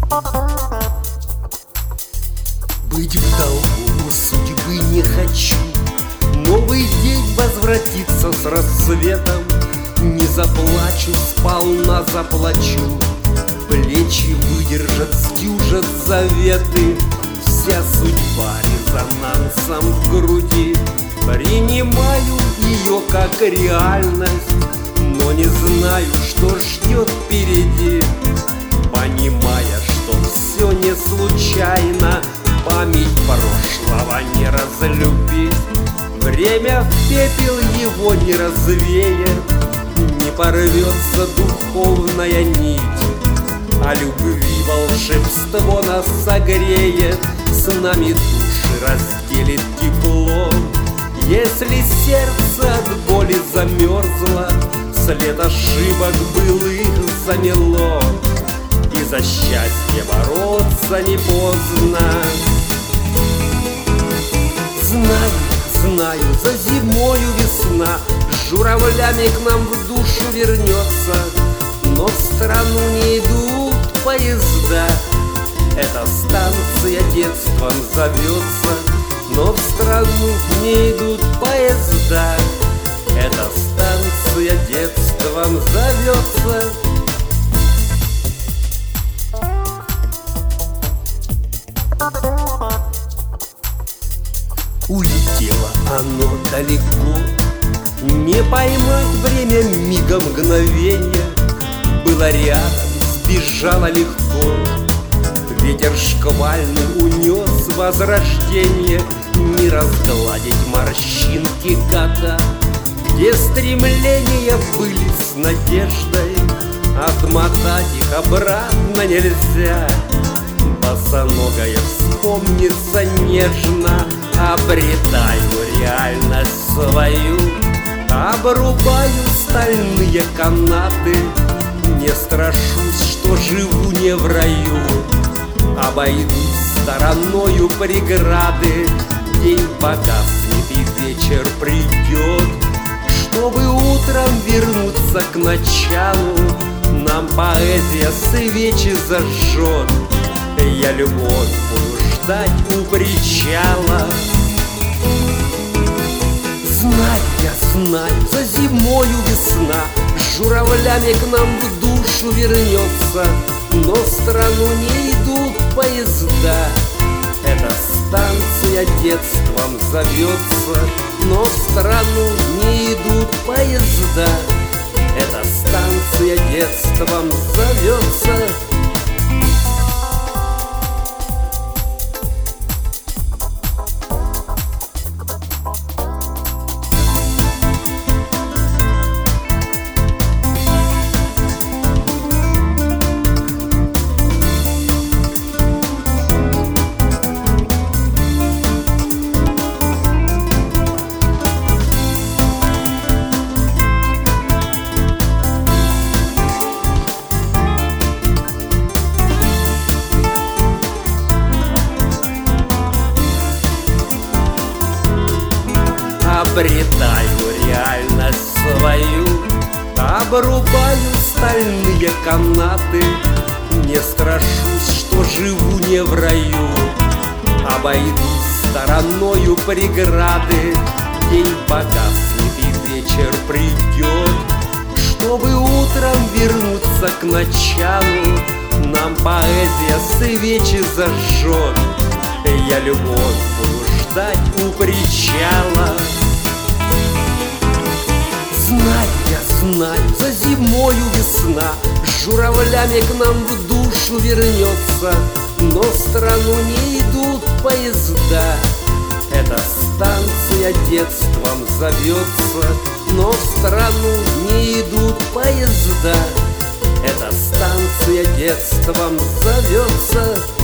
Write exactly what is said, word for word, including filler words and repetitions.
Быть в долгу у судьбы не хочу. Новый день возвратится с рассветом. Не заплачу, сполна заплачу. Плечи выдержат, сдюжат заветы. Вся судьба резонансом в груди. Принимаю ее как реальность, но не знаю, что ждет впереди. Понимая, что все не случайно, память прошлого не разлюбить. Время в пепел его не развеет, не порвется духовная нить. А любви волшебство нас согреет, с нами души разделит тепло. Если сердце от боли замерзло, след ошибок былых замело, и за счастье бороться не поздно. Знаю, знаю, за зимою весна журавлями к нам в душу вернется, но в страну не идут поезда. Эта станция детством зовется, но в страну не идут поезда. Эта станция детством зовется. Улетело оно далеко, не поймать время мигом мгновенья. Было рядом, сбежало легко. Ветер шквальный унес возрождение. Не разгладить морщинки года, где стремления были с надеждой. Отмотать их обратно нельзя. Босоногая вспомнится нежно. Обретаю реальность свою, обрубаю стальные канаты. Не страшусь, что живу не в раю. Обойдусь стороною преграды. День погаснет и вечер придет, чтобы утром вернуться к началу. Нам поэзия свечи зажжет. Я любовь буду ждать у причала. Знаю, я знаю, за зимою весна журавлями к нам в душу вернется, но в страну не идут поезда. Эта станция детством зовется, но в страну не идут поезда. Эта станция детством зовется. Обретаю реальность свою, обрубаю стальные канаты. Не страшусь, что живу не в раю. Обойдусь стороною преграды. День погаснет и вечер придет, чтобы утром вернуться к началу. Нам поэзия свечи зажжет. Я любовь буду ждать у причала. Знаю, я знаю, за зимою весна журавлями к нам в душу вернется, но в страну не идут поезда. Эта станция детством зовется, но в страну не идут поезда. Эта станция детством зовется.